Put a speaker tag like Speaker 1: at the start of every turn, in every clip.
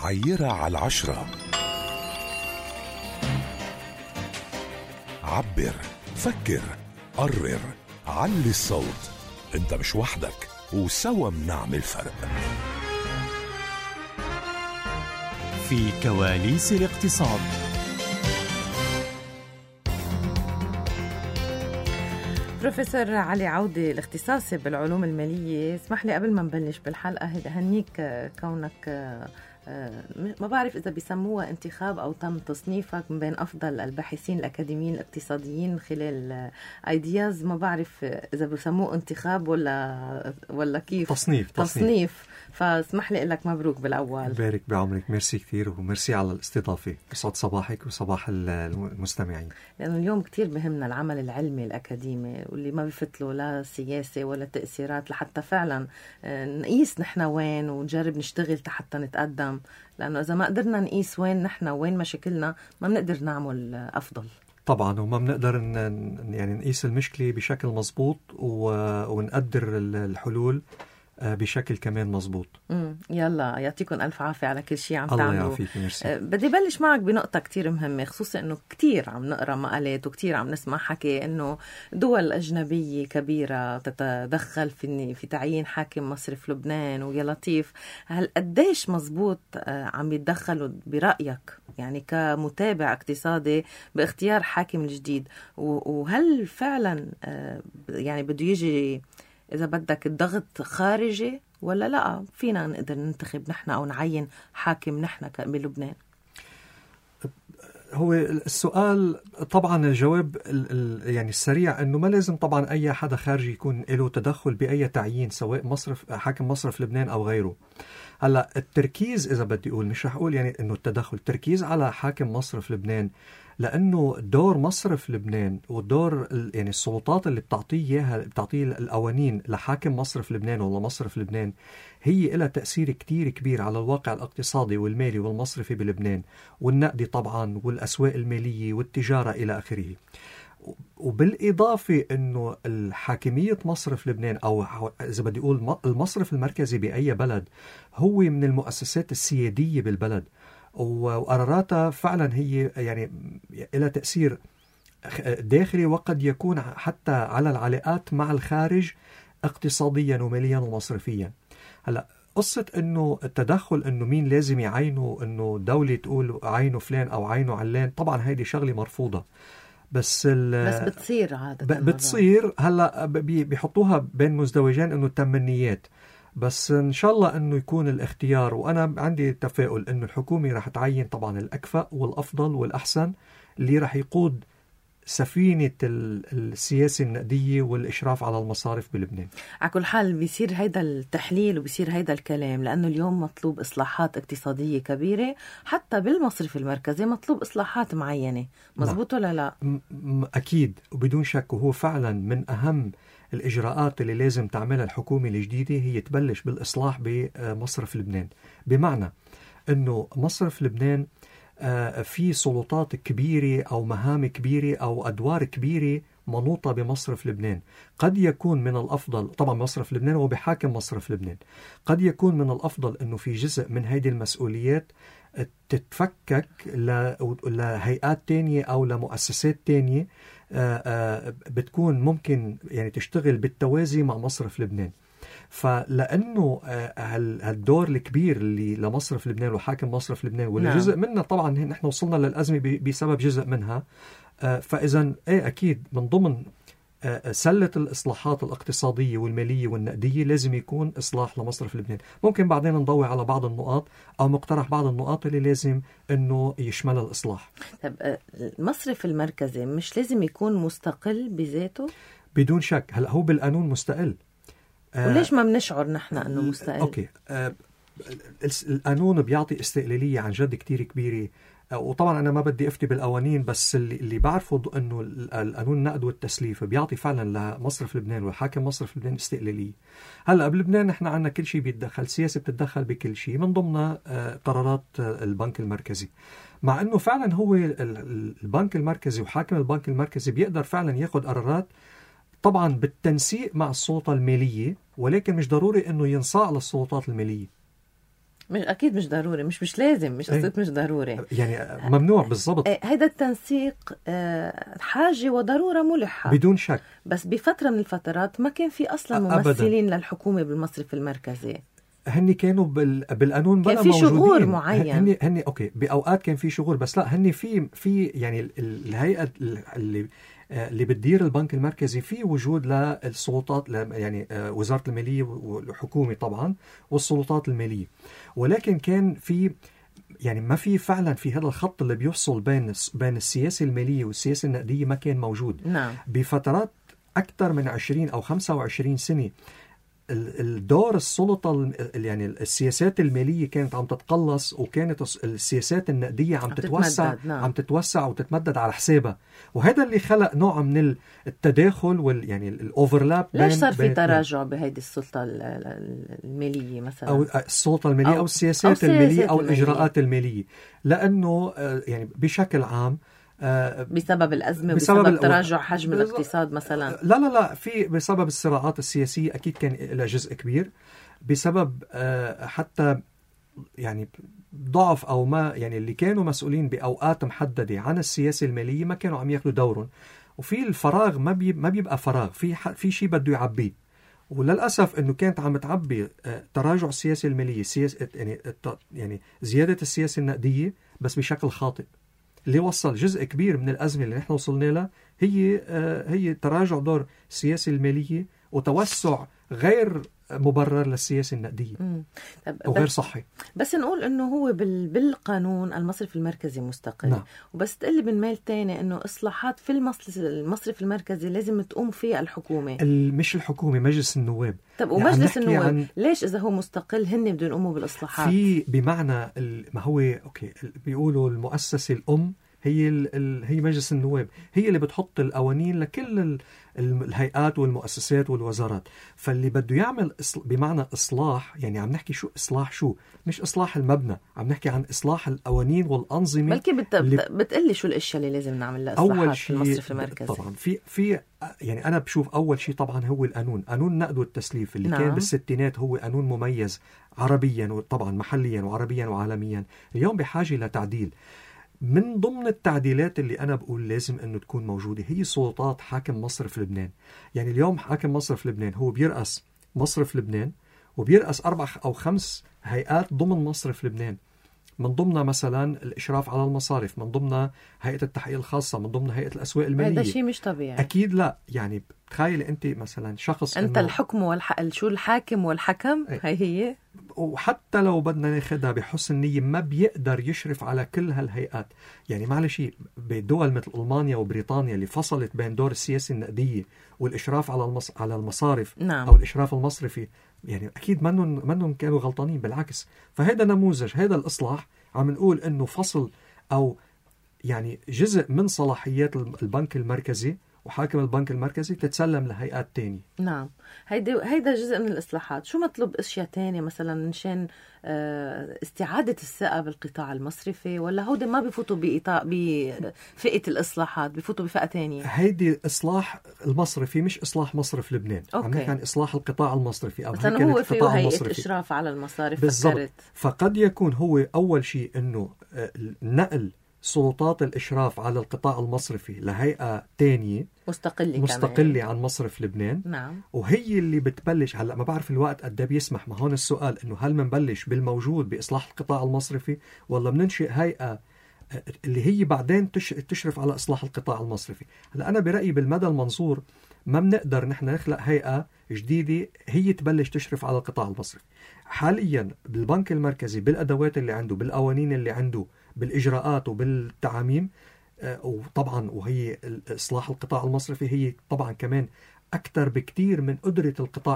Speaker 1: عيرة على 10. عبر، فكر، قرر، علي الصوت. انت مش وحدك، وسوا بنعمل فرق.
Speaker 2: في كواليس الاقتصاد.
Speaker 3: بروفيسور علي عودة الاختصاصي بالعلوم المالية، اسمح لي قبل ما نبلش بالحلقة هنيك كونك ما بعرف إذا بيسموها انتخاب أو تم تصنيفك من بين أفضل الباحثين الأكاديميين الاقتصاديين خلال ايدياز. ما بعرف إذا بيسموه انتخاب ولا كيف. تصنيف. فاسمح لي لك مبروك بالأول.
Speaker 4: بارك بعمرك، ميرسي كثير وميرسي على الاستضافة. يسعد صباحك وصباح المستمعين.
Speaker 3: لأنه اليوم كتير بهمنا العمل العلمي الأكاديمي، واللي ما بفتله لا سياسة ولا تأثيرات، لحتى فعلا نقيس نحن وين ونجرب نشتغل حتى نتقدم. لأنه إذا ما قدرنا نقيس وين نحن وين مشاكلنا ما بنقدر نعمل أفضل
Speaker 4: طبعا، وما بنقدر يعني نقيس المشكلة بشكل مزبوط ونقدر الحلول بشكل كمان مزبوط.
Speaker 3: يلا يعطيكم ألف عافية على كل شيء عم
Speaker 4: تعملوا. الله
Speaker 3: تعملوا.
Speaker 4: يعافيك، ميرسي.
Speaker 3: بدي بلش معك بنقطة كتير مهمة، خصوصا أنه كتير عم نقرأ مقالات وكتير عم نسمع حكي أنه دول أجنبية كبيرة تتدخل في تعيين حاكم مصرف لبنان. ويا لطيف، هل قديش مزبوط عم يتدخلوا برأيك يعني كمتابع اقتصادي باختيار حاكم الجديد؟ وهل فعلا يعني بده يجي إذا بدك الضغط خارجي ولا لا فينا نقدر ننتخب نحن أو نعين حاكم نحن بلبنان؟
Speaker 4: هو السؤال طبعا الجواب يعني السريع أنه ما لازم طبعا أي حدا خارجي يكون له تدخل بأي تعيين، سواء حاكم مصرف لبنان أو غيره. هلا التركيز، إذا بدي أقول، مش رح أقول يعني أنه التدخل، التركيز على حاكم مصرف لبنان، لأنه دور مصرف لبنان ودور يعني السلطات اللي بتعطيه القوانين لحاكم مصرف لبنان ولا مصرف لبنان هي لها تأثير كتير كبير على الواقع الاقتصادي والمالي والمصرفي بلبنان، والنقدي طبعا، والأسواق المالية والتجارة إلى آخره. وبالإضافة أنه الحاكمية مصرف لبنان، أو إذا بدي أقول المصرف المركزي بأي بلد، هو من المؤسسات السيادية بالبلد، وقراراتها فعلا هي يعني لها تأثير داخلي وقد يكون حتى على العلاقات مع الخارج اقتصاديا وماليا ومصرفيا. هلا قصة انه التدخل انه مين لازم يعينه، انه دولة تقول عينه فلان او عينه علان، طبعا هيدي شغلة مرفوضة. بس
Speaker 3: بتصير عادة،
Speaker 4: بتصير. هلا بيحطوها بين مزدوجين انه تمنيات، بس إن شاء الله أنه يكون الاختيار. وأنا عندي تفاؤل أنه الحكومة رح تعين طبعا الأكفأ والأفضل والأحسن اللي رح يقود سفينة السياسة النقدية والإشراف على المصارف بلبنان.
Speaker 3: على كل حال بيصير هيدا التحليل وبيصير هيدا الكلام لأنه اليوم مطلوب إصلاحات اقتصادية كبيرة، حتى بالمصرف المركزي مطلوب إصلاحات معينة. مزبوط ولا لا؟
Speaker 4: أكيد وبدون شك. وهو فعلا من أهم الإجراءات اللي لازم تعملها الحكومة الجديدة هي تبلش بالإصلاح بمصرف لبنان. بمعنى أنه مصرف لبنان في سلطات كبيرة أو مهام كبيرة أو أدوار كبيرة منوطة بمصرف لبنان. قد يكون من الأفضل، طبعا مصرف لبنان هو بحاكم مصرف لبنان، قد يكون من الأفضل أنه في جزء من هذه المسؤوليات تتفكك لهيئات تانية أو لمؤسسات تانية بتكون ممكن يعني تشتغل بالتوازي مع مصرف لبنان. فلأنه هالدور الكبير اللي لمصرف لبنان وحاكم مصرف لبنان واللي جزء منها طبعا نحن وصلنا للأزمة بسبب جزء منها، فإذا أكيد من ضمن سلة الإصلاحات الاقتصادية والمالية والنقدية لازم يكون إصلاح لمصرف لبنان. ممكن بعدين نضوي على بعض النقاط أو مقترح بعض النقاط اللي لازم أنه يشمل الإصلاح.
Speaker 3: طب المصرف المركزي مش لازم يكون مستقل بذاته؟
Speaker 4: بدون شك. هلأ هو بالقانون مستقل.
Speaker 3: وليش ما بنشعر نحن أنه مستقل؟
Speaker 4: أوكي. القانون بيعطي استقلالية عن جد كتير كبيرة. وطبعا أنا ما بدي أفتي بالقوانين، بس اللي بعرفه أنه القانون النقد والتسليف بيعطي فعلا لمصرف لبنان وحاكم مصرف لبنان استقلالية. هلأ بلبنان نحن عنا كل شيء بيتدخل، سياسة بتتدخل بكل شيء من ضمن قرارات البنك المركزي، مع أنه فعلا هو البنك المركزي وحاكم البنك المركزي بيقدر فعلا ياخد قرارات طبعا بالتنسيق مع السلطة المالية، ولكن مش ضروري أنه ينصاع للسلطات المالية.
Speaker 3: مش أكيد مش ضروري، مش لازم، مش قصة مش ضروري،
Speaker 4: يعني ممنوع بالضبط.
Speaker 3: هيدا التنسيق حاجة وضرورة ملحة
Speaker 4: بدون شك.
Speaker 3: بس بفترة من الفترات ما كان في أصلا ممثلين للحكومة بالمصرف المركزي.
Speaker 4: هني كانوا بالقانون بلا
Speaker 3: كان في
Speaker 4: موجودين.
Speaker 3: شغور معين.
Speaker 4: هني اوكي باوقات كان في شغور، بس لا هني في يعني الهيئه اللي بتدير البنك المركزي في وجود للسلطات، يعني وزاره الماليه والحكومه طبعا والسلطات الماليه، ولكن كان في يعني ما في فعلا في هذا الخط اللي بيفصل بين السياسه الماليه والسياسه النقديه ما كان موجود.
Speaker 3: نعم.
Speaker 4: بفترات اكثر من 20 او 25 سنه الدور السلطة يعني السياسات المالية كانت عم تتقلص، وكانت السياسات النقدية عم تتوسع.
Speaker 3: نعم.
Speaker 4: عم تتوسع وتتمدد على حسابها، وهذا اللي خلق نوع من التداخل يعني الأوفرلاب.
Speaker 3: ليش صار في تراجع بهيدي السلطة المالية مثلا؟
Speaker 4: أو السلطة المالية أو السياسات المالية أو الإجراءات المالية؟ لأنه يعني بشكل عام
Speaker 3: بسبب الأزمة، بسبب تراجع حجم الاقتصاد مثلا.
Speaker 4: لا بسبب الصراعات السياسية أكيد كان لها جزء كبير، بسبب حتى يعني ضعف أو ما يعني اللي كانوا مسؤولين بأوقات محددة عن السياسة المالية ما كانوا عم ياخذوا دورهم، وفي الفراغ ما بيبقى فراغ، في شيء بده يعبيه. وللأسف أنه كانت عم تعبي تراجع السياسة المالية، يعني زيادة السياسة النقدية بس بشكل خاطئ، اللي وصل جزء كبير من الأزمة اللي نحن وصلنا لها هي تراجع دور السياسة المالية وتوسع غير مبرر للسياسة النقدية وغير صحي.
Speaker 3: بس نقول انه هو بالقانون المصرف المركزي مستقل.
Speaker 4: نعم.
Speaker 3: وبس تقلي بالميل تاني انه اصلاحات في المصرف المركزي لازم تقوم فيها الحكومة،
Speaker 4: مش الحكومة، مجلس النواب.
Speaker 3: طب ومجلس النواب ليش اذا هو مستقل هن بدهم يقوموا بالاصلاحات؟
Speaker 4: بمعنى ما هو اوكي بيقولوا المؤسسة الام هي مجلس النواب، هي اللي بتحط القوانين لكل الهيئات والمؤسسات والوزارات. فاللي بده يعمل بمعنى إصلاح، يعني عم نحكي شو إصلاح، شو مش إصلاح المبنى، عم نحكي عن إصلاح القوانين والأنظمة.
Speaker 3: بلكي بتقلي شو الأشياء اللي لازم نعمل لها إصلاحات في المصرف المركزي؟
Speaker 4: طبعا في يعني أنا بشوف أول شيء طبعا هو قانون النقد والتسليف اللي كان بالستينات، هو قانون مميز عربيا وطبعا محليا وعربيا وعالميا، اليوم بحاجة لتعديل. من ضمن التعديلات اللي أنا بقول لازم أنه تكون موجودة هي سلطات حاكم مصرف لبنان. يعني اليوم حاكم مصرف لبنان هو بيرأس مصرف لبنان، وبيرأس 4 أو 5 هيئات ضمن مصرف لبنان، من ضمنها مثلا الإشراف على المصارف، من ضمنها هيئة التحقيق الخاصة، من ضمنها هيئة الأسواق المالية.
Speaker 3: هذا شيء مش طبيعي.
Speaker 4: أكيد لا، يعني تخيل أنت مثلا شخص
Speaker 3: أنت الحكم شو الحاكم والحكم هي
Speaker 4: وحتى لو بدنا ناخدها بحسن نية ما بيقدر يشرف على كل هالهيئات. يعني معلش بدول مثل ألمانيا وبريطانيا اللي فصلت بين دور السياسة النقدية والإشراف على المصارف.
Speaker 3: نعم.
Speaker 4: أو الإشراف المصرفي، يعني أكيد منهم كانوا غلطانين، بالعكس. فهذا نموذج، هذا الإصلاح عم نقول إنه فصل أو يعني جزء من صلاحيات البنك المركزي وحاكم البنك المركزي تتسلم لهيئات تانية.
Speaker 3: نعم، هيدا جزء من الإصلاحات. شو مطلوب أشياء تانية مثلا مشان استعادة الثقة بالقطاع المصرفي، ولا هودي ما بيفوتوا بفئة الإصلاحات، بيفوتوا بفئة تانية؟
Speaker 4: هيدي إصلاح المصرفي مش إصلاح مصرف لبنان. عم نحكي عن إصلاح القطاع المصرفي، أو
Speaker 3: مثلا هو فيه هيئة إشراف على المصارف
Speaker 4: بالضبط. فقد يكون هو أول شيء إنه نقل سلطات الإشراف على القطاع المصرفي لهيئة تانية مستقلة عن مصرف لبنان.
Speaker 3: نعم.
Speaker 4: وهي اللي بتبلش. هلأ ما بعرف الوقت قد ايه بيسمح، ما هون السؤال إنه هل منبلش بالموجود بإصلاح القطاع المصرفي، ولا بننشئ هيئة اللي هي بعدين تشرف على إصلاح القطاع المصرفي. هلأ أنا برأيي بالمدى المنظور ما بنقدر نحن نخلق هيئة جديدة هي تبلش تشرف على القطاع المصرفي. حاليا بالبنك المركزي بالأدوات اللي عنده، بالقوانين اللي عنده، بالإجراءات وبالتعاميم، وطبعا وهي إصلاح القطاع المصرفي هي طبعا كمان أكثر بكتير من قدرة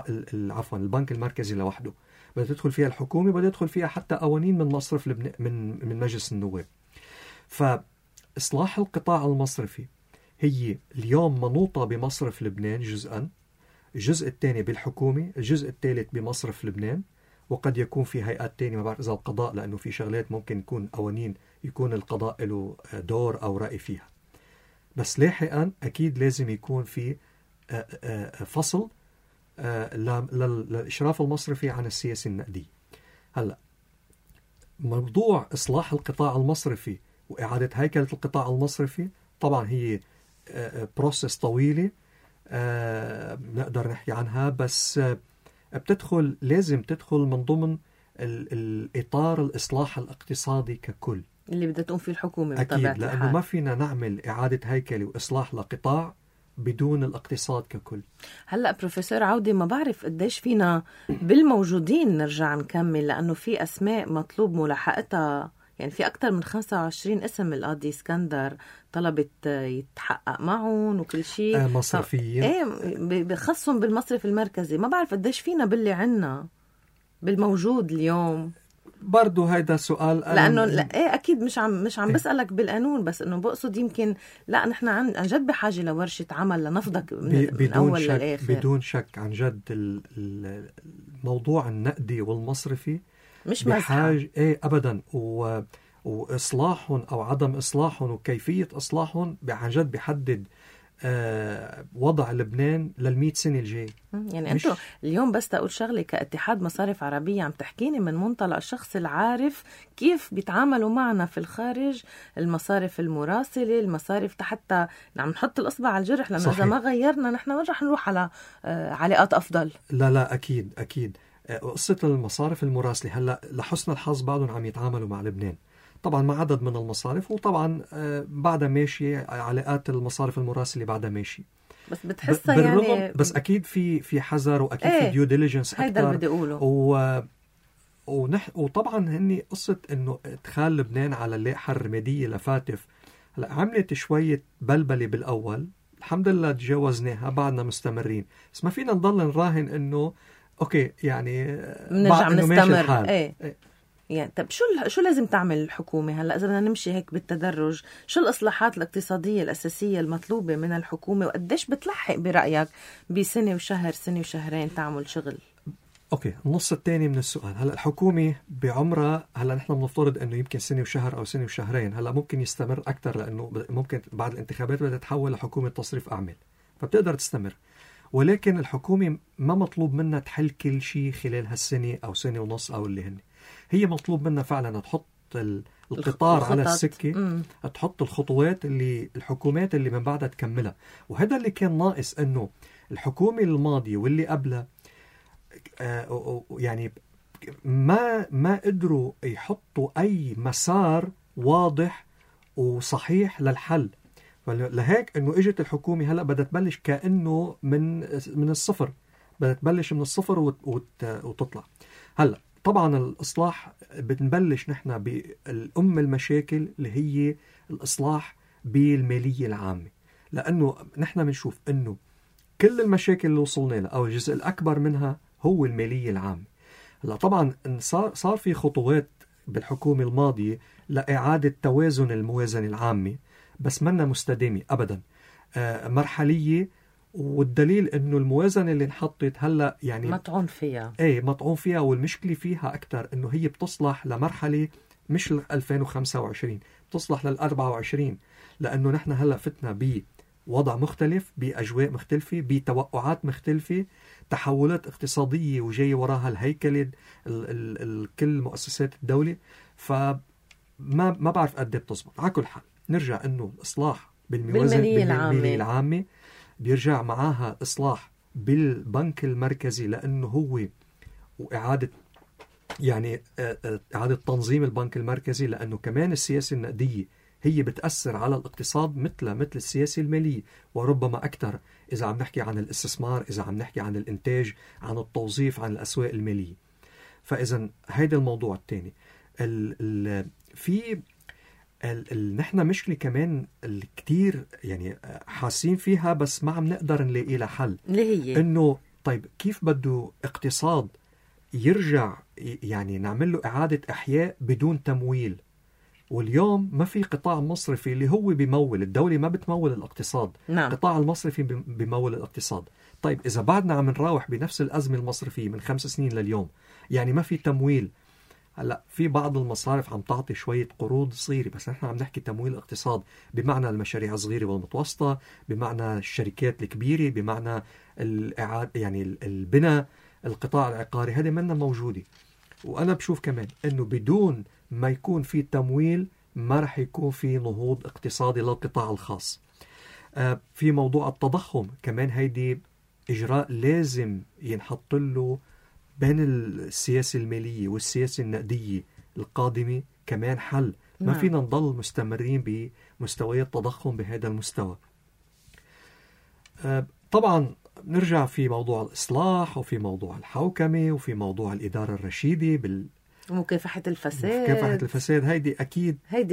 Speaker 4: البنك المركزي لوحده. بدها تدخل فيها الحكومة، بدها تدخل فيها حتى قوانين من مصرف من مجلس النواب. فإصلاح القطاع المصرفي هي اليوم منوطة بمصرف لبنان جزءا، الجزء الثاني بالحكومة، الجزء الثالث بمصرف لبنان، وقد يكون في هيئات تانية، ما بعرف إذا القضاء، لأنه في شغلات ممكن يكون قوانين يكون القضاء له دور أو رأي فيها. بس لاحقا أكيد لازم يكون في فصل للإشراف المصرفي عن السياسة النقدية. هلأ موضوع إصلاح القطاع المصرفي وإعادة هيكلة القطاع المصرفي طبعا هي بروسس طويلة نقدر نحكي عنها، بس لازم تدخل من ضمن الإطار الإصلاح الاقتصادي ككل
Speaker 3: اللي بدها تقوم فيه الحكومة
Speaker 4: أكيد،
Speaker 3: بطبيعة
Speaker 4: لأنه
Speaker 3: الحال.
Speaker 4: ما فينا نعمل إعادة هيكلة وإصلاح لقطاع بدون الاقتصاد ككل.
Speaker 3: هلأ بروفيسور عودة، ما بعرف قديش فينا بالموجودين نرجع نكمل، لأنه في أسماء مطلوب ملاحقتها، يعني في أكثر من 25 اسم القاضي اسكندر طلبت يتحقق معهم وكل شيء
Speaker 4: مصرفيين
Speaker 3: بخصهم بالمصرف المركزي. ما بعرف قديش فينا باللي عنا بالموجود اليوم.
Speaker 4: برضو هيدا سؤال
Speaker 3: لأنه أكيد مش عم بسألك بالقانون، بس إنه بقصد يمكن لا نحن عن جد بحاجة لورشة عمل لنفضك من أول للآخر.
Speaker 4: بدون شك عن جد الموضوع النقدي والمصرفي
Speaker 3: مش
Speaker 4: بحاجة أبدا، وإصلاحهم أو عدم إصلاحهم وكيفية إصلاحهم عن جد بيحدد وضع لبنان لل100 سنة الجاي.
Speaker 3: يعني أنتوا اليوم بس تقول شغلة كاتحاد مصارف عربية عم تحكيني من منطلق الشخص العارف كيف بيتعاملوا معنا في الخارج، المصارف المراسلة، المصارف حتى عم نحط الإصبع على الجرح، لأنه إذا ما غيرنا نحن وين رح نروح على علاقات أفضل.
Speaker 4: لا أكيد قصة المصارف المراسلة هلأ لحسن الحظ بعضهم عم يتعاملوا مع لبنان طبعا مع عدد من المصارف، وطبعا بعدها ماشي علاقات المصارف المراسلة بعدها ماشي،
Speaker 3: بس بتحسها يعني
Speaker 4: بس أكيد في حذر وأكيد في ديو ديليجنس أكتر.
Speaker 3: هيدا اللي بدي أقوله.
Speaker 4: وطبعا هني قصة إنه إدخال لبنان على اللائحة الرمادية لفاتف هلا عملت شوية بلبلة بالأول، الحمد لله تجاوزناها، بعدنا مستمرين، بس ما فينا نضل نراهن إنه أوكي يعني
Speaker 3: نرجع نستمر. يعني طب شو لازم تعمل الحكومة هلأ إذا بدنا نمشي هيك بالتدرج؟ شو الإصلاحات الاقتصادية الأساسية المطلوبة من الحكومة، وقديش بتلحق برأيك بسنة وشهر سنة وشهرين تعمل شغل؟
Speaker 4: أوكي، النص الثاني من السؤال. هلأ الحكومة بعمرها هلأ نحن بنفترض إنه يمكن سنة وشهر أو سنة وشهرين، هلأ ممكن يستمر أكتر لأنه ممكن بعد الانتخابات بدها تتحول لحكومة تصريف أعمال، فبتقدر تستمر، ولكن الحكومة ما مطلوب منها تحل كل شيء خلال هالسنة أو سنة ونص أو اللي هي مطلوب منها فعلا تحط القطار على السكة، تحط الخطوات اللي الحكومات اللي من بعدها تكملها. وهذا اللي كان ناقص، إنه الحكومة الماضية واللي قبلها يعني ما قدروا يحطوا أي مسار واضح وصحيح للحل. لهيك إنه إجت الحكومة هلأ بدها تبلش كأنه من الصفر، بدها تبلش من الصفر وتطلع. هلأ طبعا الإصلاح بنبلش نحن بالأم المشاكل اللي هي الإصلاح بالمالية العامة، لأنه نحن بنشوف إنه كل المشاكل اللي وصلنا لها أو الجزء الأكبر منها هو المالية العامة. هلا طبعا صار في خطوات بالحكومة الماضية لإعادة توازن الموازنة العامة، بس منا مستدامة أبدا، مرحلية، والدليل إنه الموازنة اللي انحطت هلا يعني
Speaker 3: مطعون فيها.
Speaker 4: مطعون فيها، والمشكلة فيها أكتر إنه هي بتصلح لمرحلة مش 2025، بتصلح 24، لأنه نحن هلا فتنا بوضع مختلف، بأجواء مختلفة، بتوقعات مختلفة، تحولات اقتصادية وجاي وراها الهيكلة كل مؤسسات الدولة، فما بعرف قد ايه بتزبط. على كل حال نرجع إنه الإصلاح بالمالية العامة بيرجع معاها إصلاح بالبنك المركزي، لأنه هو وإعادة يعني إعادة تنظيم البنك المركزي، لأنه كمان السياسة النقدية هي بتأثر على الاقتصاد مثل السياسة المالية، وربما أكثر إذا عم نحكي عن الاستثمار، إذا عم نحكي عن الإنتاج، عن التوظيف، عن الأسواق المالية. فإذا هيدا الموضوع الثاني. في نحن مشكلة كمان الكتير يعني حاسين فيها، بس ما عم نقدر نلاقي لها حل، اللي هي إنه طيب كيف بده اقتصاد يرجع يعني نعمل له إعادة إحياء بدون تمويل؟ واليوم ما في قطاع مصرفي اللي هو بيمول، الدولة ما بتمول الاقتصاد، القطاع المصرفي بيمول الاقتصاد. طيب إذا بعدنا عم نراوح بنفس الأزمة المصرفية من 5 سنين لليوم، يعني ما في تمويل. هلا في بعض المصارف عم تعطي شوية قروض صغيرة، بس نحن عم نحكي تمويل اقتصاد بمعنى المشاريع الصغيرة والمتوسطة، بمعنى الشركات الكبيرة، بمعنى الإعادة يعني البناء، القطاع العقاري، هذه منا موجودة. وأنا بشوف كمان إنه بدون ما يكون في تمويل ما رح يكون في نهوض اقتصادي للقطاع الخاص. في موضوع التضخم كمان هيدي إجراء لازم ينحط له بين السياسة المالية والسياسة النقدية القادمة كمان حل. ما فينا نضل مستمرين بمستويات تضخم بهذا المستوى. طبعا نرجع في موضوع الإصلاح وفي موضوع الحوكمة وفي موضوع الإدارة الرشيدة
Speaker 3: مكافحة الفساد.
Speaker 4: هيدي أكيد
Speaker 3: هيدي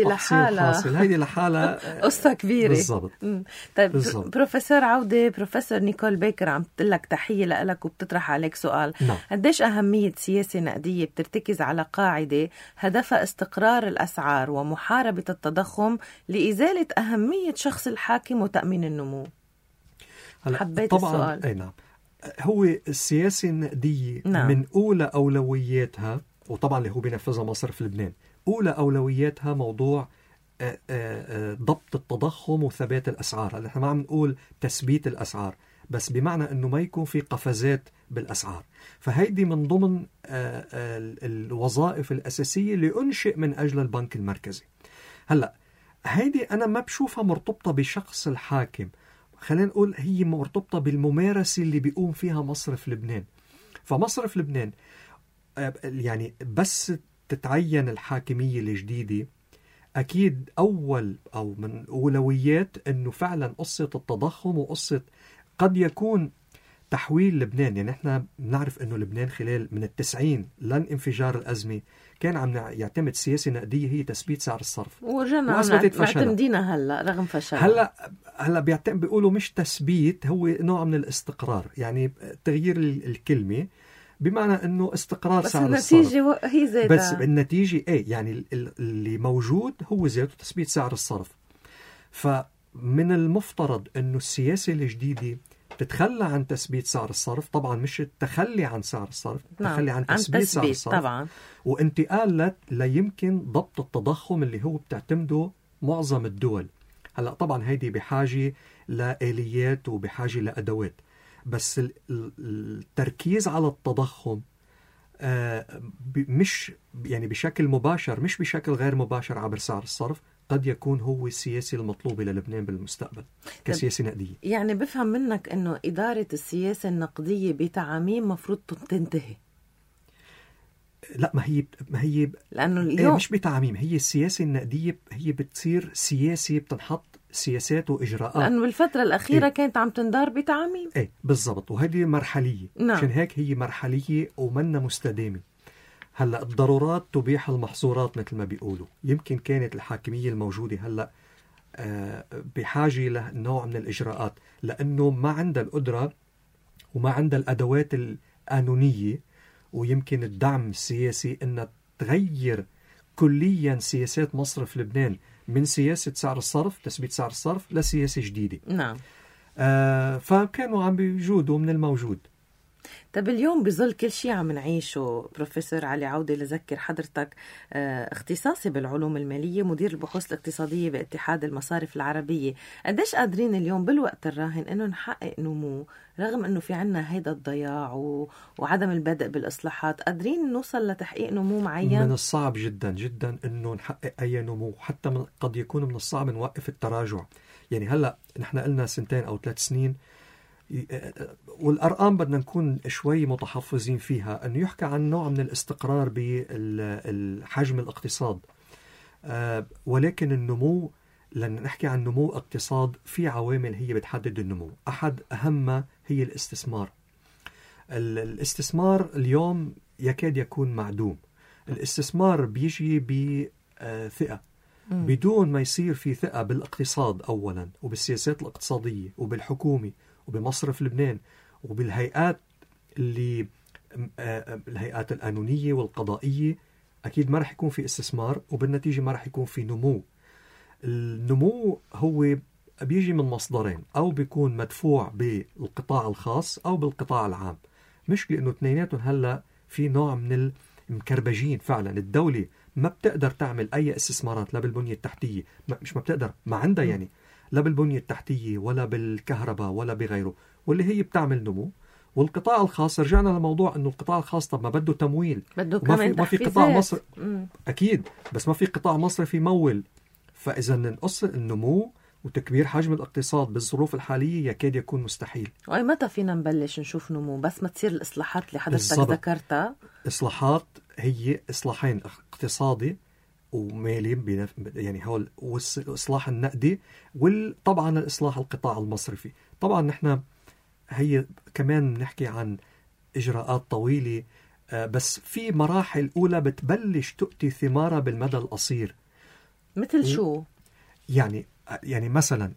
Speaker 3: لحالة قصة كبيرة.
Speaker 4: بالضبط.
Speaker 3: طيب بروفيسور عودة، بروفيسور نيكول بيكر عم تقلك تحية لك وبتطرح عليك سؤال. قديش أهمية سياسة نقدية بترتكز على قاعدة هدفها استقرار الأسعار ومحاربة التضخم لإزالة أهمية شخص الحاكم وتأمين النمو؟ حبيت
Speaker 4: طبعا
Speaker 3: السؤال.
Speaker 4: أي نعم. هو السياسة النقدية من أولى أولوياتها، وطبعا اللي هو بينفذها مصرف لبنان، أولى أولوياتها موضوع ضبط التضخم وثبات الأسعار. نحن ما عم نقول تثبيت الأسعار، بس بمعنى أنه ما يكون في قفزات بالأسعار. فهيدي من ضمن الوظائف الأساسية اللي أنشئ من أجل البنك المركزي. هلأ هيدي أنا ما بشوفها مرتبطة بشخص الحاكم، خلينا نقول هي مرتبطة بالممارسة اللي بيقوم فيها مصرف لبنان. فمصرف لبنان يعني بس تتعين الحاكمية الجديدة، أكيد أول أو من أولويات أنه فعلا قصة التضخم وقصة قد يكون تحويل لبنان. يعني نحن نعرف أنه لبنان خلال من 90 لن انفجار الأزمة كان عم يعتمد سياسة نقدية هي تثبيت سعر الصرف،
Speaker 3: ورجعنا معتمدينها هلا رغم فشلها.
Speaker 4: هلا بيقولوا مش تثبيت، هو نوع من الاستقرار، يعني تغيير الكلمة بمعنى انه استقرار سعر الصرف. بس
Speaker 3: النتيجة هي زيادة.
Speaker 4: بس النتيجة يعني اللي موجود هو زيادة تثبيت سعر الصرف. فمن المفترض انه السياسة الجديدة تتخلى عن تثبيت سعر الصرف، طبعا مش التخلي عن سعر الصرف، التخلي عن تثبيت سعر الصرف
Speaker 3: طبعا،
Speaker 4: وانتقال ليمكن ضبط التضخم اللي هو بتعتمده معظم الدول. هلا طبعا هيدي بحاجة لآليات وبحاجة لأدوات، بس التركيز على التضخم مش يعني بشكل مباشر، مش بشكل غير مباشر عبر سعر الصرف، قد يكون هو السياسة المطلوبة للبنان بالمستقبل كسياسة نقدية.
Speaker 3: يعني بفهم منك أنه إدارة السياسة النقدية بتعاميم مفروض تنتهي.
Speaker 4: لا، ما هي
Speaker 3: لأنه اليوم
Speaker 4: مش بتعميم، هي السياسة النقدية هي بتصير سياسة، بتنحط سياسات وإجراءات،
Speaker 3: لأنه بالفترة الأخيرة كانت عم تندار بتعميم.
Speaker 4: بالضبط، وهذه مرحلية. عشان هيك هي مرحلية ومنها مستدامة. هلأ الضرورات تبيح المحظورات مثل ما بيقولوا. يمكن كانت الحاكمية الموجودة هلأ بحاجة لنوع من الإجراءات، لأنه ما عندها القدرة وما عندها الأدوات القانونية ويمكن الدعم السياسي أنها تغير كليا سياسات مصرف لبنان من سياسة سعر الصرف، تثبيت سعر الصرف، لسياسة جديدة.
Speaker 3: نعم.
Speaker 4: فكانوا عم بيجودوا من الموجود.
Speaker 3: طب اليوم بظل كل شيء عم نعيشه، بروفيسور علي عودة، لذكر حضرتك اختصاصي بالعلوم المالية، مدير البحوث الاقتصادية باتحاد المصارف العربية، قديش قادرين اليوم بالوقت الراهن انه نحقق نمو رغم انه في عنا هيدا الضياع وعدم البدء بالاصلاحات؟ قادرين نوصل لتحقيق نمو معين؟
Speaker 4: من الصعب جدا جدا انه نحقق اي نمو، حتى قد يكون من الصعب نوقف التراجع. يعني هلا نحن قلنا 2 أو 3 سنين، والأرقام بدنا نكون شوي متحفظين فيها، أنه يحكى عن نوع من الاستقرار بالحجم الاقتصاد، ولكن النمو، لأن نحكي عن نمو اقتصاد في عوامل هي بتحدد النمو. أحد أهمها هي الاستثمار. الاستثمار اليوم يكاد يكون معدوم. الاستثمار بيجي بثقة، بدون ما يصير في ثقة بالاقتصاد أولا وبالسياسات الاقتصادية وبالحكومة وبمصرف لبنان وبالهيئات الهيئات القانونية والقضائية، أكيد ما رح يكون في استثمار، وبالنتيجة ما رح يكون في نمو. النمو هو بيجي من مصدرين، أو بيكون مدفوع بالقطاع الخاص أو بالقطاع العام. مش لأنه اثنيناتهم هلأ في نوع من المكربجين. فعلا الدولة ما بتقدر تعمل أي استثمارات، لا بالبنية التحتية، مش ما بتقدر، ما عندها يعني، لا بالبنية التحتية ولا بالكهرباء ولا بغيره، واللي هي بتعمل نمو. والقطاع الخاص رجعنا لموضوع انه القطاع الخاص طب ما بده تمويل،
Speaker 3: بده كمان
Speaker 4: ما في قطاع مصر اكيد، بس ما في قطاع مصرفي يمول. فاذا نقص النمو وتكبير حجم الاقتصاد بالظروف الحاليه يكاد يكون مستحيل.
Speaker 3: واي متى فينا نبلش نشوف نمو؟ بس ما تصير الاصلاحات اللي حضرتك
Speaker 4: بالضبط.
Speaker 3: ذكرتها.
Speaker 4: اصلاحات هي اصلاحين، اقتصادي ومالي يعني هول، والاصلاح النقدي، وطبعا الاصلاح القطاع المصرفي. طبعا نحن هي كمان بنحكي عن اجراءات طويله، بس في مراحل اولى بتبلش تؤتي ثمارها بالمدى القصير.
Speaker 3: مثل شو؟
Speaker 4: يعني مثلا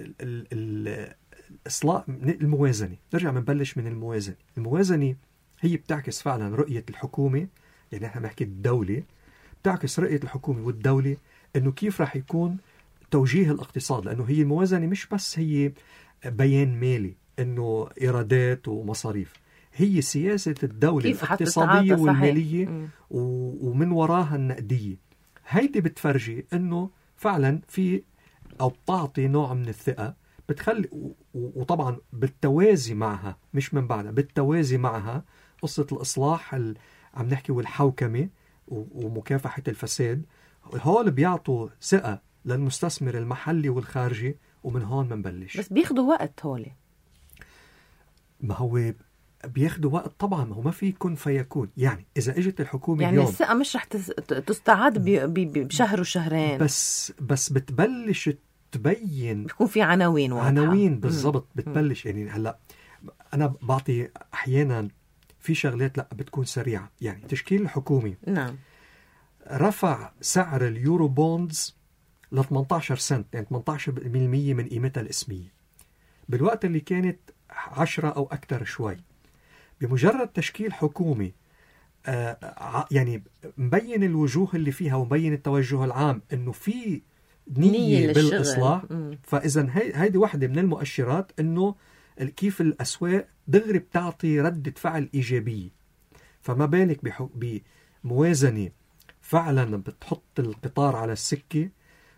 Speaker 4: الاصلاح الموازنه، نرجع بنبلش من الموازنه. الموازنه هي بتعكس فعلا رؤيه الحكومه، يعني احنا بنحكي الدوله بتعكس رؤيه الحكومه والدوله انه كيف راح يكون توجيه الاقتصاد، لانه هي الموازنه مش بس هي بيان مالي انه ايرادات ومصاريف، هي سياسه الدوله الاقتصاديه والماليه ومن وراها النقديه. هيدي بتفرجي انه فعلا في او بتعطي نوع من الثقه، بتخلي وطبعا بالتوازي معها، مش من بعدها، بالتوازي معها قصه الاصلاح عم نحكي والحوكمه ومكافحه الفساد. هول بيعطوا ثقه للمستثمر المحلي والخارجي، ومن هون بنبلش.
Speaker 3: بس بياخدوا وقت هول.
Speaker 4: ما هو بياخدوا وقت طبعا، ما هو ما في كن فيكون. يعني إذا اجت الحكومة
Speaker 3: يعني
Speaker 4: اليوم
Speaker 3: الثقة مش رح تستعاد بشهر وشهرين،
Speaker 4: بس بتبلش تبين،
Speaker 3: بيكون في عناوين واضحة.
Speaker 4: عناوين بالضبط بتبلش. يعني هلا أنا بعطي أحيانا في شغلات لا بتكون سريعة. يعني تشكيل الحكومة
Speaker 3: نعم
Speaker 4: رفع سعر اليورو بوندز ل 18 سنت، يعني 18% من قيمتها الاسمية، بالوقت اللي كانت 10 أو أكثر شوي. بمجرد تشكيل حكومة يعني مبين الوجوه اللي فيها ومبين التوجه العام انه في نية بالاصلاح. فاذا هيدي واحدة من المؤشرات انه كيف الاسواق دغري بتعطي ردة فعل ايجابية. فما بالك بموازنة فعلا بتحط القطار على السكة،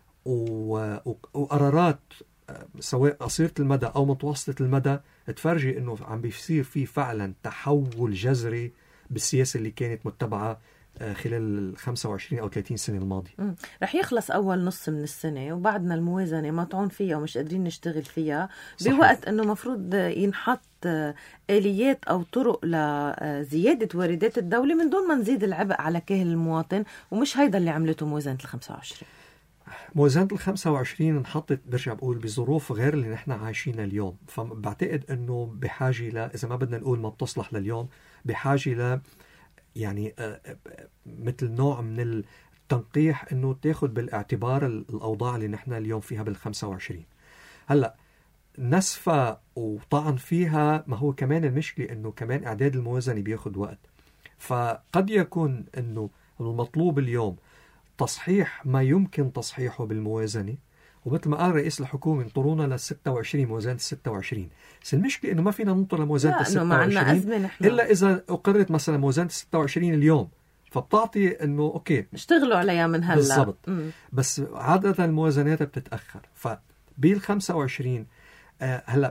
Speaker 4: وقرارات سواء قصيرة المدى أو متوسطة المدى تفرجي إنه عم بيصير فيه فعلا تحول جذري بالسياسة اللي كانت متبعة خلال 25 أو 30 سنة الماضية.
Speaker 3: رح يخلص أول نص من السنة وبعدنا الموازنة مطعون فيها ومش قادرين نشتغل فيها. صحيح. بوقت إنه مفروض ينحط آليات أو طرق لزيادة واردات الدولة من دون ما نزيد العبء على كاهل المواطن، ومش هيدا اللي عملته موازنة 25.
Speaker 4: موازنة 25 انحطت برجع بقول بظروف غير اللي نحن عايشينها اليوم. فبعتقد انه بحاجة اذا ما بدنا نقول ما بتصلح لليوم، بحاجة يعني مثل نوع من التنقيح، انه تاخد بالاعتبار الاوضاع اللي نحن اليوم فيها بال25. هلا نسفة وطعن فيها، ما هو كمان المشكلة انه كمان اعداد الموازنة بياخد وقت. فقد يكون انه المطلوب اليوم تصحيح ما يمكن تصحيحه بالموازنة، ومثل ما قال رئيس الحكومة انطرونا ل26 موازنة 26. بس المشكلة إنه ما فينا ننطر لموازنة 26 إلا إذا أقرت مثلا موازنة 26 اليوم، فبتعطي إنه أوكي
Speaker 3: اشتغلوا عليها من هلا
Speaker 4: بالضبط. بس عادة الموازنات بتتأخر. فبال25 هلا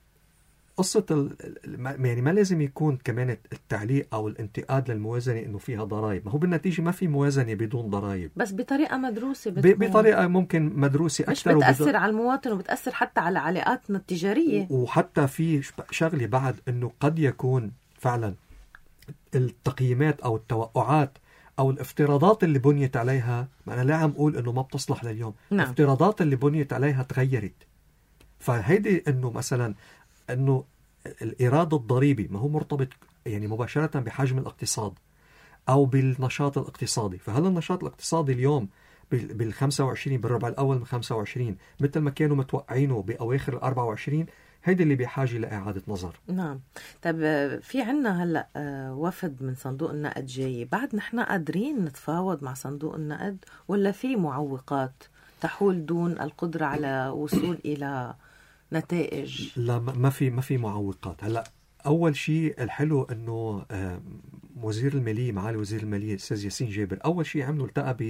Speaker 4: قصة يعني ما لازم يكون كمان التعليق أو الانتقاد للموازنة إنه فيها ضرائب. ما هو بالنتيجة ما في موازنة بدون ضرائب،
Speaker 3: بس بطريقة مدروسة،
Speaker 4: بطريقة ممكن مدروسة أكثر،
Speaker 3: مش بتأثر على المواطن وبتأثر حتى على علاقاتنا التجارية.
Speaker 4: وحتى في شغلة بعد إنه قد يكون فعلا التقييمات أو التوقعات أو الافتراضات اللي بنيت عليها، ما أنا لا عم أقول إنه ما بتصلح لليوم.
Speaker 3: نعم.
Speaker 4: الافتراضات اللي بنيت عليها تغيرت. فهيدي إنه مثلا أنه الإيراد الضريبي ما هو مرتبط يعني مباشرة بحجم الاقتصاد أو بالنشاط الاقتصادي. فهل النشاط الاقتصادي اليوم بال25 بالربع الأول من 25 مثل ما كانوا متوقعينه بأواخر 24؟ هيدا اللي بحاجة لإعادة نظر.
Speaker 3: نعم. طب في عنا هلأ وفد من صندوق النقد جاي، بعد نحن قادرين نتفاوض مع صندوق النقد ولا في معوقات تحول دون القدرة على وصول إلى نتائج؟
Speaker 4: لا، ما في معوقات. هلا اول شيء الحلو انه وزير الماليه، معالي وزير الماليه الاستاذ ياسين جابر، اول شيء عمله التقى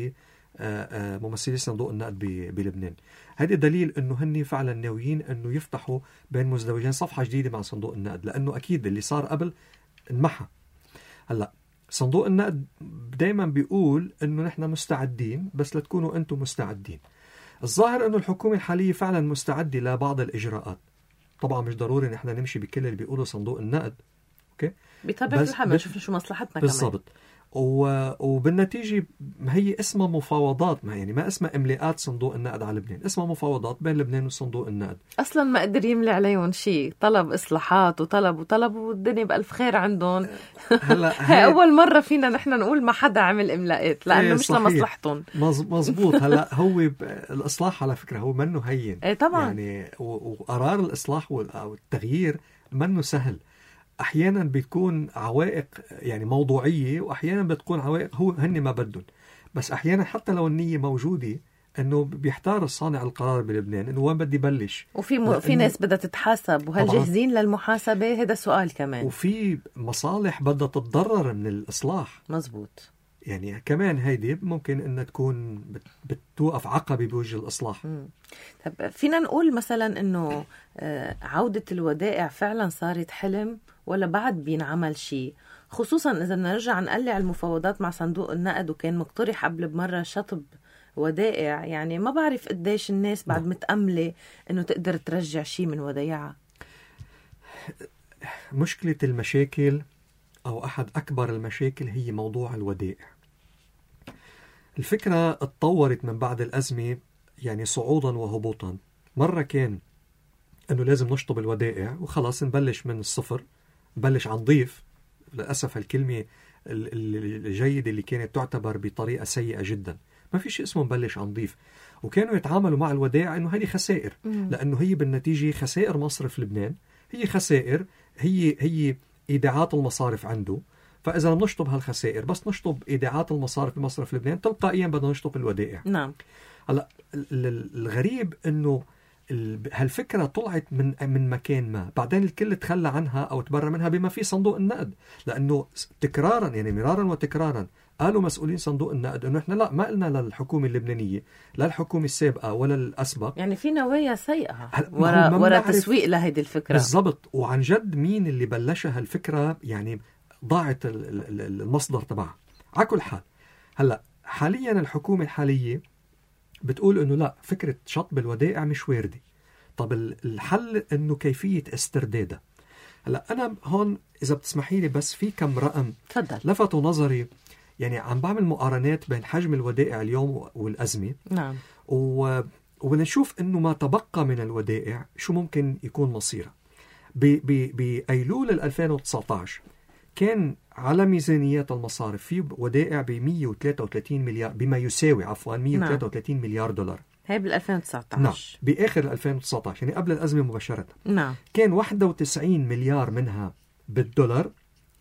Speaker 4: ممثلي صندوق النقد بلبنان. هذا دليل أنه هن فعلا ناويين أنه يفتحوا بين مزدوجين صفحة جديدة مع صندوق النقد، لأنه أكيد اللي صار قبل انمحى. هلأ صندوق النقد دايما بيقول أنه نحن مستعدين بس لتكونوا أنتم مستعدين. الظاهر أنه الحكومة الحالية فعلا مستعدة لبعض الإجراءات. طبعا مش ضروري نحن نمشي بكل اللي بيقوله صندوق النقد، أوكي؟
Speaker 3: بطبيعة الحال نشوف شو مصلحتنا
Speaker 4: بالضبط. وبالنتيجة هي اسمها مفاوضات، ما اسمها إملاءات صندوق النقد على لبنان، اسمها مفاوضات بين لبنان وصندوق النقد.
Speaker 3: أصلا ما قدر يملي عليهم شيء، طلب إصلاحات وطلب والدنيا بألف خير عندهم. هلا أول مرة فينا نحن نقول ما حدا عمل إملاءات لأنه مش لمصلحتهم.
Speaker 4: مزبوط. هلا هو الإصلاح على فكرة هو منه هين
Speaker 3: طبعا،
Speaker 4: يعني وقرار الإصلاح والتغيير منه سهل. أحيانا بتكون عوائق يعني موضوعية، وأحيانا بتكون عوائق هن ما بدهم. بس أحيانا حتى لو النية موجودة إنه بيحتار الصانع القرار بلبنان إنه وين بدي بلش.
Speaker 3: في ناس بدها تتحاسب، وهل جاهزين للمحاسبة؟ هذا سؤال كمان.
Speaker 4: وفي مصالح بدها تتضرر من الإصلاح.
Speaker 3: مزبوط.
Speaker 4: يعني كمان هيدي ممكن إنها تكون بتوقف عقبة بوجه الإصلاح.
Speaker 3: طب فينا نقول مثلا إنه عودة الودائع فعلا صارت حلم ولا بعد بينعمل شيء؟ خصوصا إذا نرجع نقلع المفاوضات مع صندوق النقد، وكان مقترح قبل بمرة شطب ودائع. يعني ما بعرف قديش الناس بعد متأملة إنه تقدر ترجع شيء من ودائعها.
Speaker 4: مشكلة المشاكل أو أحد أكبر المشاكل هي موضوع الودائع. الفكرة اتطورت من بعد الأزمة، يعني صعودا وهبوطا. مرة كان أنه لازم نشطب الودائع وخلاص نبلش من الصفر، نبلش عن ضيف. للأسف الكلمة الجيدة اللي كانت تعتبر بطريقة سيئة جدا. ما في شيء اسمه نبلش عن ضيف. وكانوا يتعاملوا مع الودائع أنه هذه خسائر، لأنه هي بالنتيجة خسائر مصرف لبنان، هي خسائر، هي إيداعات المصارف عنده. فإذا نشطب هالخسائر، بس نشطب إيداعات المصارف بمصرف لبنان، تلقائيا بدنا نشطب الودائع.
Speaker 3: نعم.
Speaker 4: هلا الغريب إنه هالفكرة طلعت من مكان ما، بعدين الكل تخلى عنها أو تبرر منها بما في صندوق النقد، لأنه تكرارا يعني مرارا وتكرارا قالوا مسؤولين صندوق النقد إنه إحنا لا، ما قلنا للحكومة اللبنانية، لا الحكومة السابقة ولا الأسبق،
Speaker 3: يعني في نوايا سيئة ورا تسويق لهيدي الفكرة.
Speaker 4: بالضبط. وعن جد مين اللي بلشها هالفكرة؟ يعني ضاعت المصدر تبعها. على كل حال هلا حاليا الحكومة الحالية بتقول إنه لا، فكرة شطب الودائع مش واردة. طب الحل إنه كيفية استردادها. هلا أنا هون إذا بتسمحي لي بس في كم رقم لفتوا نظري. يعني عم بعمل مقارنات بين حجم الودائع اليوم والأزمة.
Speaker 3: نعم.
Speaker 4: وبنشوف إنه ما تبقى من الودائع شو ممكن يكون مصيره. بأيلول 2019 كان على ميزانيات المصارف في ودائع ب 133 مليار، بما يساوي 133 مليار دولار.
Speaker 3: هاي بال 2019.
Speaker 4: نعم، بآخر 2019 يعني قبل الأزمة مباشرة.
Speaker 3: نعم.
Speaker 4: كان 91 مليار منها بالدولار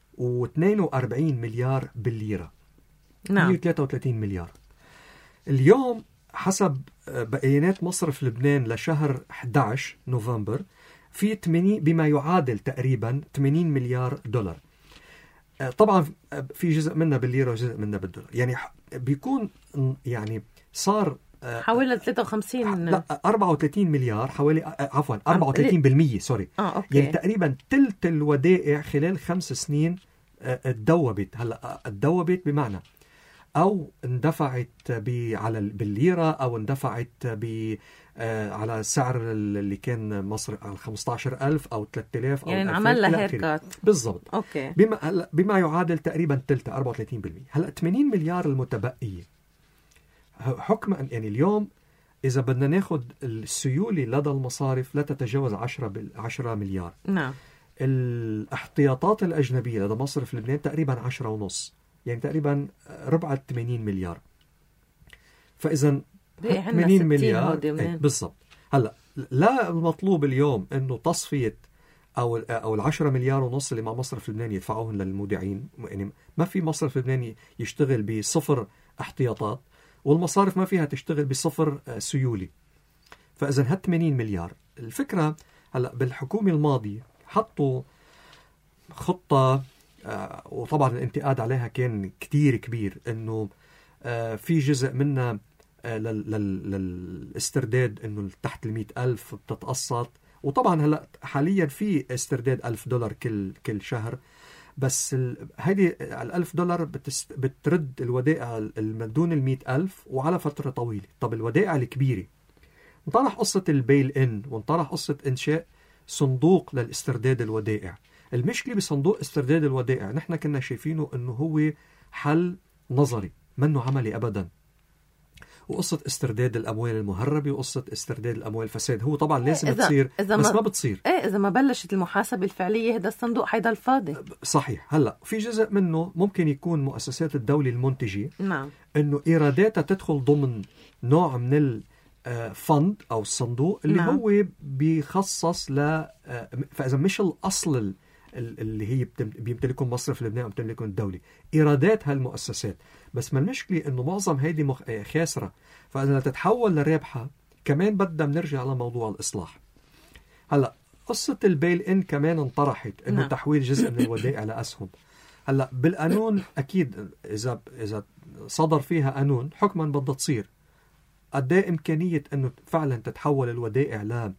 Speaker 4: و42 مليار بالليرة.
Speaker 3: نعم.
Speaker 4: 133 مليار. اليوم حسب بيانات مصرف لبنان لشهر 11 نوفمبر في 80 بما يعادل تقريبا 80 مليار دولار. طبعا في جزء منها بالليرة وجزء منها بالدولار. يعني بيكون يعني صار
Speaker 3: حوالي 53
Speaker 4: لا 34 مليار حوالي عفوا 34% سوري.
Speaker 3: أوكي.
Speaker 4: يعني تقريبا ثلث الودائع خلال 5 سنين اتدوبت. هلا اتدوبت بمعنى او اندفعت بالليرة او اندفعت على السعر اللي كان مصر على 15,000 أو 3,000 أو
Speaker 3: يعني عمل لها هيركات.
Speaker 4: بالضبط.
Speaker 3: أوكي.
Speaker 4: بما يعادل تقريبا تلت 34%. هلأ 80 مليار المتبقية حكما يعني اليوم إذا بدنا ناخد السيولة لدى المصارف لا تتجاوز 10 مليار.
Speaker 3: نعم.
Speaker 4: الاحتياطات الأجنبية لدى مصرف لبنان تقريبا 10.5، يعني تقريبا ربع 80 مليار. فإذا 80 مليار بالضبط. هلا لا المطلوب اليوم انه تصفيه او ال10 مليار ونص اللي مع مصرف لبنان يدفعوهم للمودعين. يعني ما في مصرف لبناني يشتغل بصفر احتياطات، والمصارف ما فيها تشتغل بصفر سيولي. فاذا هال 80 مليار الفكره. هلا بالحكومه الماضيه حطوا خطه وطبعا الانتقاد عليها كان كتير كبير، انه في جزء منها للاسترداد انه تحت 100,000 بتتقسط، وطبعا هلا حاليا في استرداد $1,000 كل شهر، بس هيدي $1,000 بترد الودائع المدون 100,000 وعلى فترة طويلة. طب الودائع الكبيرة انطرح قصة البيل إن، وانطرح قصة إنشاء صندوق للاسترداد الودائع. المشكلة بصندوق استرداد الودائع نحن كنا شايفينه انه هو حل نظري منه عملي ابدا، وقصة استرداد الأموال المهربة وقصة استرداد الأموال الفساد هو طبعا لازم تصير، بس ما بتصير.
Speaker 3: إذا ما بلشت المحاسبة الفعلية هذا الصندوق حيضل فاضي.
Speaker 4: صحيح. هلأ في جزء منه ممكن يكون مؤسسات الدولة المنتجة،
Speaker 3: نعم،
Speaker 4: إنه إيراداتها تدخل ضمن نوع من الفند أو الصندوق اللي
Speaker 3: نعم.
Speaker 4: هو بيخصص فإذا مش الأصل اللي هي بيمتلكون مصرف لبنان أو بتملكون الدولة، إيرادات هالمؤسسات. بس ما المشكلة إنه معظم هيدي خاسرة، فإذا تتحول لرابحة كمان بدنا بنرجع لموضوع الإصلاح. هلأ قصة البيل إن كمان انطرحت إنه
Speaker 3: نعم.
Speaker 4: تحويل جزء من الودائع لأسهم. هلأ بالقانون أكيد إذا صدر فيها قانون حكما بدها تصير قد ايه إمكانية إنه فعلا تتحول الودائع ل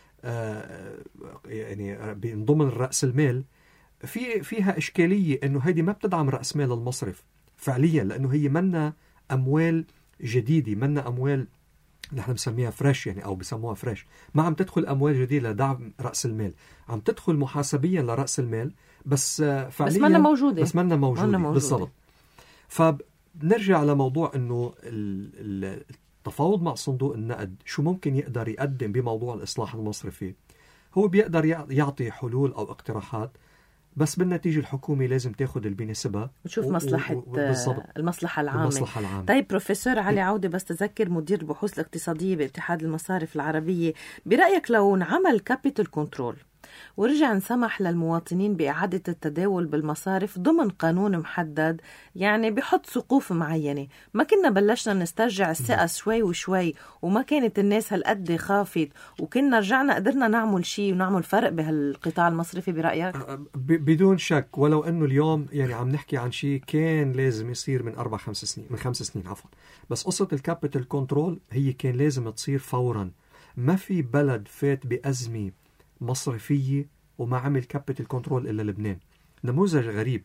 Speaker 4: يعني من ضمن رأس المال. فيها إشكالية إنه هيدي ما بتدعم رأس مال المصرف فعليا، لأنه هي منا أموال جديدة، منا أموال نحن بنسميها فريش يعني أو بسموها فريش، ما عم تدخل أموال جديدة لدعم رأس المال، عم تدخل محاسبيا لرأس المال بس فعليا
Speaker 3: بس منا موجودة،
Speaker 4: بس منا موجودة. بالضبط. فبنرجع لموضوع إنه التفاوض مع صندوق النقد شو ممكن يقدر يقدم بموضوع الإصلاح المصرفي. هو بيقدر يعطي حلول أو اقتراحات، بس بالنتيجة الحكومة لازم تاخد بنسبها
Speaker 3: وتشوف مصلحة المصلحة العامة. طيب بروفيسور علي عودة، بس تذكر مدير البحوث الاقتصادية باتحاد المصارف العربية، برأيك لو نعمل كابيتال كنترول ورجع نسمح للمواطنين بإعادة التداول بالمصارف ضمن قانون محدد، يعني بحط سقوف معينة، ما كنا بلشنا نسترجع الثقة شوي وشوي، وما كانت الناس هالقد خافت، وكنا رجعنا قدرنا نعمل شيء ونعمل فرق بهالقطاع المصرفي برأيك؟
Speaker 4: بدون شك. ولو أنه اليوم يعني عم نحكي عن شيء كان لازم يصير من 4-5 سنين، من 5 سنين عفوا، بس قصة الكابيتال كنترول هي كان لازم تصير فورا. ما في بلد فات بأزمة مصرفية وما عمل كابيتال كنترول إلا لبنان. نموذج غريب.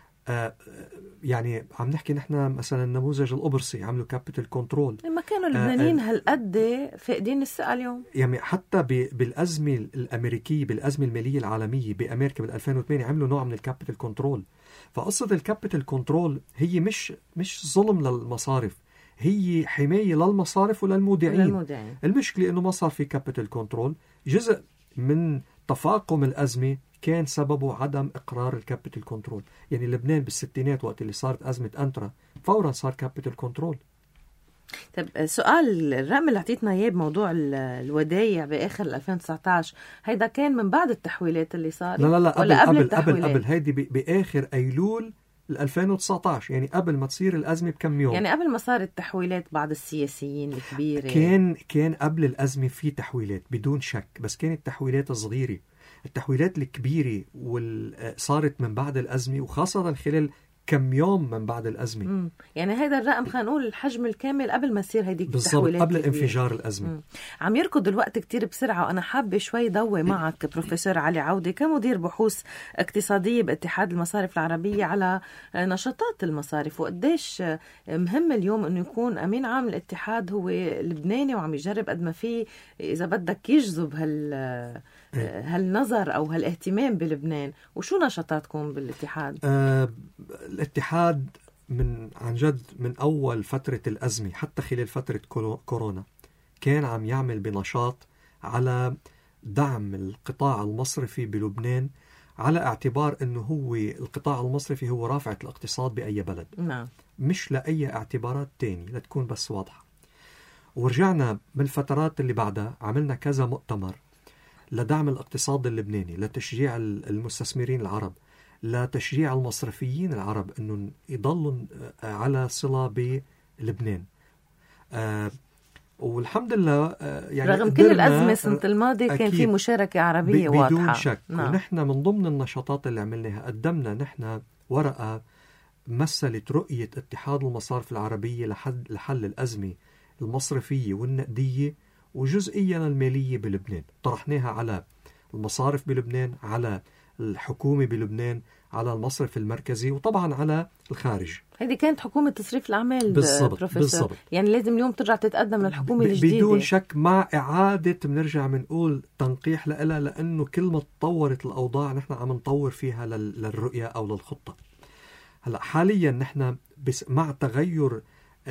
Speaker 4: يعني عم نحكي نحن مثلا النموذج القبرصي عملوا كابيتال كنترول،
Speaker 3: ما كانوا اللبنانيين هالقد فاقدين الثقة اليوم.
Speaker 4: يعني حتى بالأزمة الأمريكية، بالأزمة المالية العالمية بأمريكا بال2008 عملوا نوع من الكابيتال كنترول. فقصة الكابيتال كنترول هي مش ظلم للمصارف، هي حماية للمصارف وللمودعين. المشكلة إنه ما صار في كابيتال كنترول. جزء من تفاقم الأزمة كان سببه عدم إقرار الكابيتال كنترول. يعني لبنان بالستينات وقت اللي صارت أزمة أنترا فورا صار كابيتال كنترول.
Speaker 3: طيب سؤال، الرقم اللي اعطيتنا اياه بموضوع الودايع باخر 2019 هيدا كان من بعد التحويلات اللي صارت؟
Speaker 4: لا قبل هيدي باخر ايلول 2019، يعني قبل ما تصير الازمه بكم يوم،
Speaker 3: يعني قبل ما صارت تحويلات بعض السياسيين الكبيره.
Speaker 4: كان قبل الازمه في تحويلات بدون شك، بس كانت تحويلات صغيره. التحويلات الكبيره صارت من بعد الازمه، وخاصه خلال كم يوم من بعد الأزمة.
Speaker 3: يعني هذا الرقم خلينا نقول الحجم الكامل قبل ما يصير هيديك
Speaker 4: التحويلات بالضبط، قبل انفجار الأزمة.
Speaker 3: عم يركض الوقت كتير بسرعة، وأنا حابة شوي ضوي معك بروفيسور علي عودة كمدير بحوث اقتصادية باتحاد المصارف العربية على نشاطات المصارف، وقديش مهم اليوم أنه يكون أمين عام الاتحاد هو لبناني وعم يجرب قد ما فيه إذا بدك يجذب هالنظر أو هالاهتمام بلبنان. وشو نشاطاتكم بالاتحاد؟
Speaker 4: الاتحاد عن جد من أول فترة الأزمة حتى خلال فترة كورونا كان عم يعمل بنشاط على دعم القطاع المصرفي بلبنان، على اعتبار أنه هو القطاع المصرفي هو رافعة الاقتصاد بأي بلد.
Speaker 3: نعم.
Speaker 4: مش لأي اعتبارات تاني، لتكون بس واضحة. ورجعنا بالفترات اللي بعدها عملنا كذا مؤتمر لدعم الاقتصاد اللبناني، لتشجيع المستثمرين العرب، لتشجيع المصرفيين العرب أنه يضلوا على صلة بلبنان. والحمد لله يعني
Speaker 3: رغم كل الأزمة السنة الماضية كان في مشاركة عربية واضحة
Speaker 4: بدون شك. نعم. ونحن من ضمن النشاطات اللي عملناها قدمنا نحن ورقة مثلت رؤية اتحاد المصارف العربية لحل الأزمة المصرفية والنقدية وجزئيا المالية بلبنان. طرحناها على المصارف بلبنان، على الحكومة بلبنان، على المصرف المركزي، وطبعا على الخارج.
Speaker 3: هذه كانت حكومة تصريف الأعمال
Speaker 4: بالضبط.
Speaker 3: يعني لازم اليوم ترجع تتقدم للحكومة الجديدة
Speaker 4: بدون شك، مع إعادة بنرجع بنقول تنقيح لها، لأنه كل ما تطورت الأوضاع نحن عم نطور فيها للرؤية أو للخطة. هلا حاليا نحن مع تغير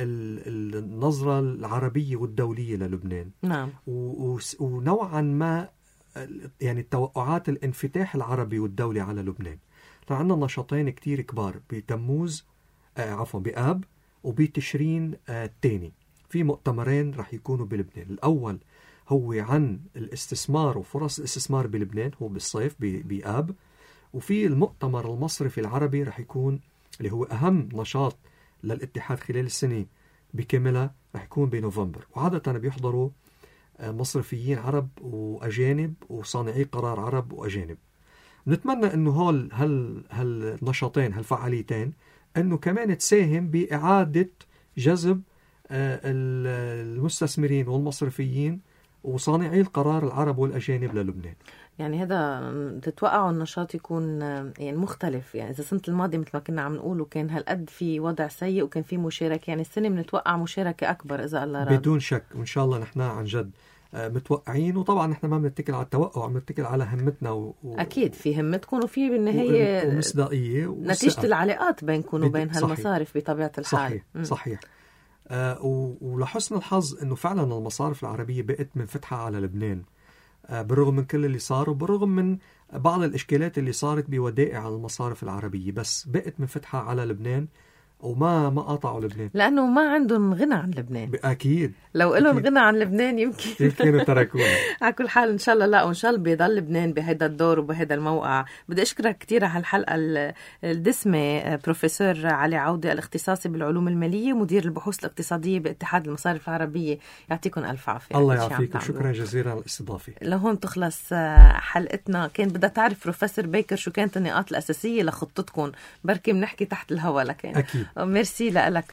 Speaker 4: النظرة العربية والدولية للبنان،
Speaker 3: نعم،
Speaker 4: ونوعا ما يعني توقعات الانفتاح العربي والدولي على لبنان. عندنا نشاطين كتير كبار بتموز بآب وبتشرين الثاني. في مؤتمرين رح يكونوا بلبنان. الأول هو عن الاستثمار وفرص الاستثمار بلبنان، هو بالصيف بآب. وفي المؤتمر المصرفي العربي رح يكون اللي هو أهم نشاط للاتحاد خلال السنة بكاملها، رح يكون بنوفمبر. وعادة بيحضروا مصرفيين عرب وأجانب وصانعي قرار عرب وأجانب. نتمنى أنه هالنشاطين هالفعاليتين أنه كمان تساهم بإعادة جذب المستثمرين والمصرفيين وصانعي القرار العرب والأجانب للبنان.
Speaker 3: يعني هذا تتوقعوا النشاط يكون يعني مختلف. يعني إذا السنة الماضية مثل ما كنا عم نقول وكان هالقد في وضع سيء وكان في مشاركة، يعني السنة بنتوقع مشاركة أكبر إذا الله راد.
Speaker 4: بدون شك، وإن شاء الله نحن عن جد متوقعين. وطبعا نحن ما بنتكل على التوقع، بنتكل على همتنا
Speaker 3: أكيد في همتكم وفي بالنهاية
Speaker 4: ومصداقية
Speaker 3: نتيجة العلاقات بينكم وبين هالمصارف بطبيعة الحال.
Speaker 4: صحيح. ولحسن الحظ أنه فعلا المصارف العربية بقت منفتحة على لبنان، بالرغم من كل اللي صار وبالرغم من بعض الإشكالات اللي صارت بودائع المصارف العربية، بس بقت منفتحة على لبنان وما قاطعوا لبنان،
Speaker 3: لأنه ما عندهم غنى عن لبنان.
Speaker 4: أكيد
Speaker 3: لو لهم غنى عن لبنان يمكن
Speaker 4: كانوا تركونا.
Speaker 3: على كل حال إن شاء الله لا، وإن شاء الله بيضل لبنان بهذا الدور وبهذا الموقع. بدي أشكرك كتير على هالحلقة الدسمة بروفيسور علي عودة، الاختصاصي بالعلوم المالية ومدير البحوث الاقتصادية باتحاد المصارف العربية. يعطيكم ألف عافية.
Speaker 4: الله يعافيك وشكرا جزيلا على الاستضافة.
Speaker 3: لهون تخلص حلقتنا. كان بدها تعرف بروفيسور بيكر شو كانت النقاط الأساسية لخطتكم، بركي بنحكي تحت الهواء لكن
Speaker 4: أكيد.
Speaker 3: ميرسي لك